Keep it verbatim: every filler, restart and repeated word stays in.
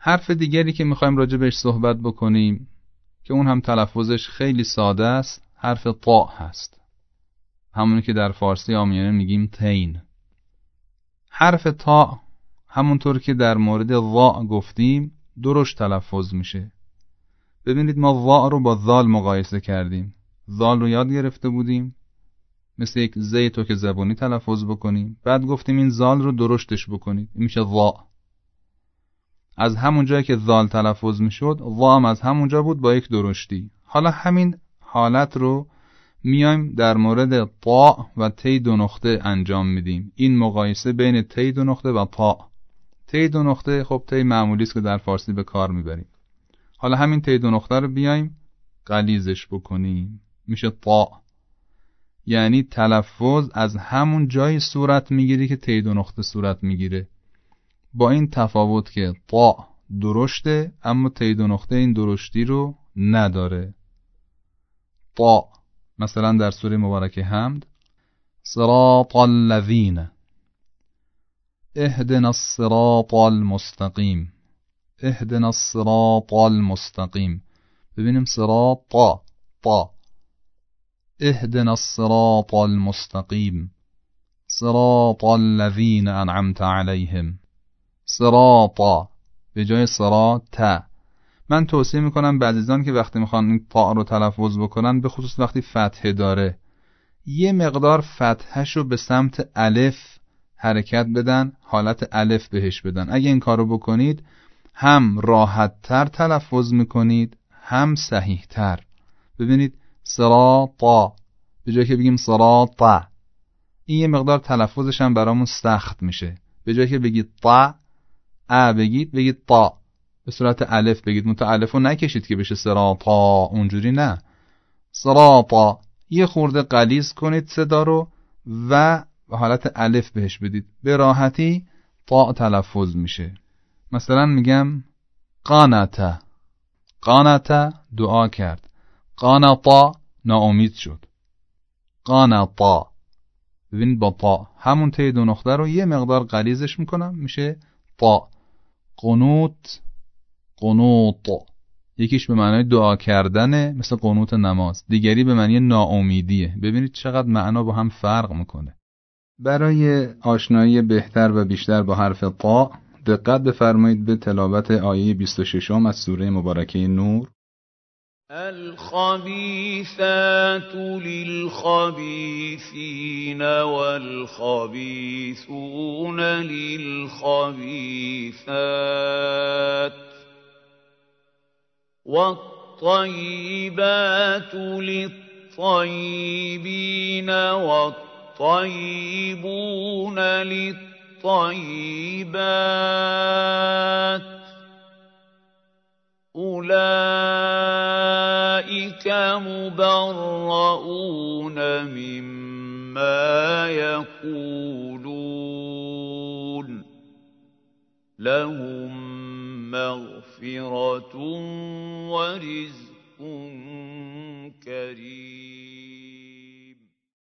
حرف دیگری که میخوایم راجع بهش صحبت بکنیم که اون هم تلفظش خیلی ساده است، حرف طا هست، همونی که در فارسی عامیانه میگیم تین. حرف طا همونطور که در مورد ظا گفتیم درشت تلفظ میشه. ببینید ما ظا رو با ذال مقایسه کردیم. ذال رو یاد گرفته بودیم مثل یک زیتو که زبانی تلفظ بکنیم، بعد گفتیم این ذال رو درشتش بکنید، این میشه ظا. از همون جایی که ذال تلفظ میشد ظا هم از همون جا بود با یک درشتی. حالا همین حالت رو میایم در مورد طا و تی دو نقطه انجام میدیم. این مقایسه بین تی دو نقطه و طا. تی دو نقطه خب تی معمولی است که در فارسی به کار میبریم. حالا همین تی دو نقطه رو بیایم غلیظش بکنیم، میشه طا. یعنی تلفظ از همون جای صورت میگیره که تی دو نقطه صورت میگیره، با این تفاوت که طا درشته اما تی دو نقطه این درشتی رو نداره. طا مثلا در سوره مبارکه حمد صراط الذین اهدنا الصراط المستقیم، اهدنا الصراط المستقیم. ببینیم صراط طا طا، اهدنا الصراط المستقیم، صراط الذین انعمت علیهم، صراط به جای صراط. من توصیه میکنم به عزیزان که وقتی میخوان این طا رو تلفظ بکنن، به خصوص وقتی فتحه داره، یه مقدار فتحهشو به سمت الف حرکت بدن، حالت الف بهش بدن. اگه این کارو بکنید هم راحت تر تلفظ میکنید هم صحیح تر. ببینید صراط، به جای که بگیم صراط، این یه مقدار تلفظش هم برامون سخت میشه. به جای که بگید طا ا بگید بگید طا، به صورت الف بگید، منتها الفو نکشید که بشه صراطا، اونجوری نه، صراطا. یه خورده غلیظ کنید صدا رو و به حالت الف بهش بدید، به راحتی طا تلفظ میشه. مثلا میگم قانتا، قانتا دعا کرد، قانتا ناامید شد، قانتا. ببینید با طا همون تی دو نقطه رو یه مقدار غلیظش میکنم، میشه طا. قنوت، قنوط، یکیش به معنای دعا کردنه مثل قنوت نماز، دیگری به معنی ناامیدیه. ببینید چقدر معنا با هم فرق میکنه. برای آشنایی بهتر و بیشتر با حرف طا دقت بفرمایید به تلاوت آیه بیست و شش از سوره مبارکه نور. الخبیثات للخبیثین والخبیثون للخبیثات والطیبات للطیبین والطیبون للطیبات أولئك مبرؤون مما يقولون لهم مغفرة ورزق كريم.